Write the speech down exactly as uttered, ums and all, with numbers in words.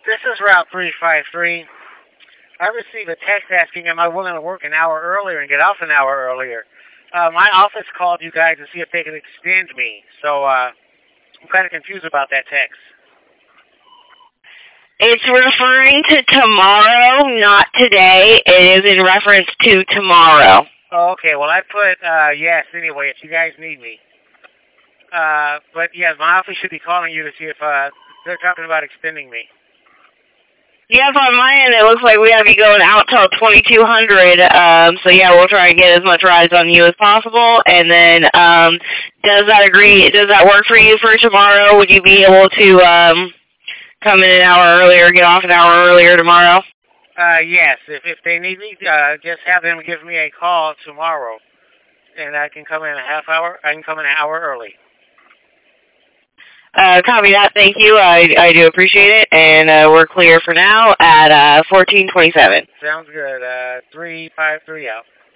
This is Route three five three. I received a text asking am I willing to work an hour earlier and get off an hour earlier. Uh, my office called you guys to see if they could extend me, so uh, I'm kind of confused about that text. It's referring to tomorrow, not today. It is in reference to tomorrow. Oh, okay. Well, I put uh, yes anyway if you guys need me. Uh, but yeah, my office should be calling you to see if uh, they're talking about extending me. Yes, on my end, it looks like we have you going out till twenty-two hundred. Um, so yeah, we'll try and get as much rides on you as possible. And then, um, does that agree? Does that work for you for tomorrow? Would you be able to um, come in an hour earlier, get off an hour earlier tomorrow? Uh, yes. If if they need me, uh, just have them give me a call tomorrow, and I can come in a half hour. I can come in an hour early. Uh, copy that. Thank you. I, I do appreciate it. And uh, we're clear for now at uh, fourteen twenty-seven. Sounds good. Uh, three five three out.